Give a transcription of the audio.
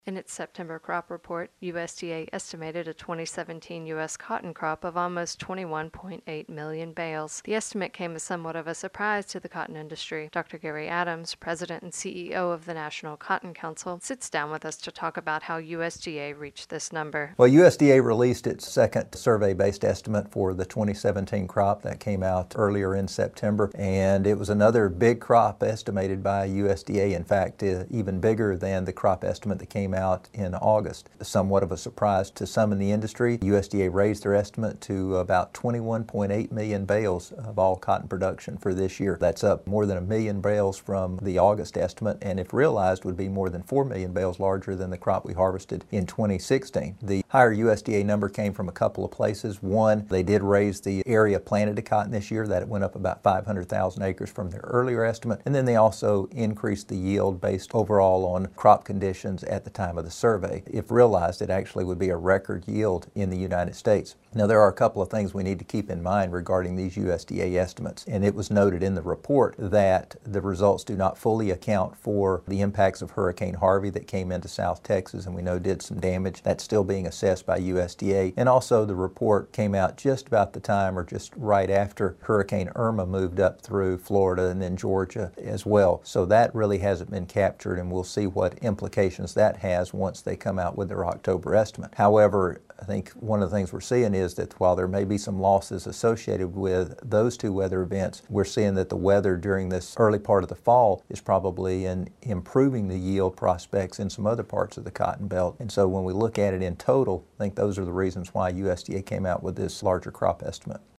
In its September crop report, USDA estimated a 2017 U.S. cotton crop of almost 21.8 million bales. The estimate came as somewhat of a surprise to the cotton industry. Dr. Gary Adams, president and CEO of the National Cotton Council, sits down with us to talk about how USDA reached this number. Well, USDA released its second survey-based estimate for the 2017 crop. That came out earlier in September, and it was another big crop estimated by USDA. In fact, even bigger than the crop estimate that came out in August. Somewhat of a surprise to some in the industry. USDA raised their estimate to about 21.8 million bales of all cotton production for this year. That's up more than 1 million bales from the August estimate, and if realized would be more than 4 million bales larger than the crop we harvested in 2016. The higher USDA number came from a couple of places. One, they did raise the area planted to cotton this year. That it went up about 500,000 acres from their earlier estimate, and then they also increased the yield based overall on crop conditions at the time of the survey. If realized, it actually would be a record yield in the United States. Now, there are a couple of things we need to keep in mind regarding these USDA estimates, and it was noted in the report that the results do not fully account for the impacts of Hurricane Harvey that came into South Texas and we know did some damage. That's still being assessed by USDA, and also the report came out just about the time or just right after Hurricane Irma moved up through Florida and then Georgia as well. So that really hasn't been captured, and we'll see what implications that has once they come out with their October estimate. However, I think one of the things we're seeing is that while there may be some losses associated with those two weather events, we're seeing that the weather during this early part of the fall is probably improving the yield prospects in some other parts of the cotton belt. And so when we look at it in total, I think those are the reasons why USDA came out with this larger crop estimate.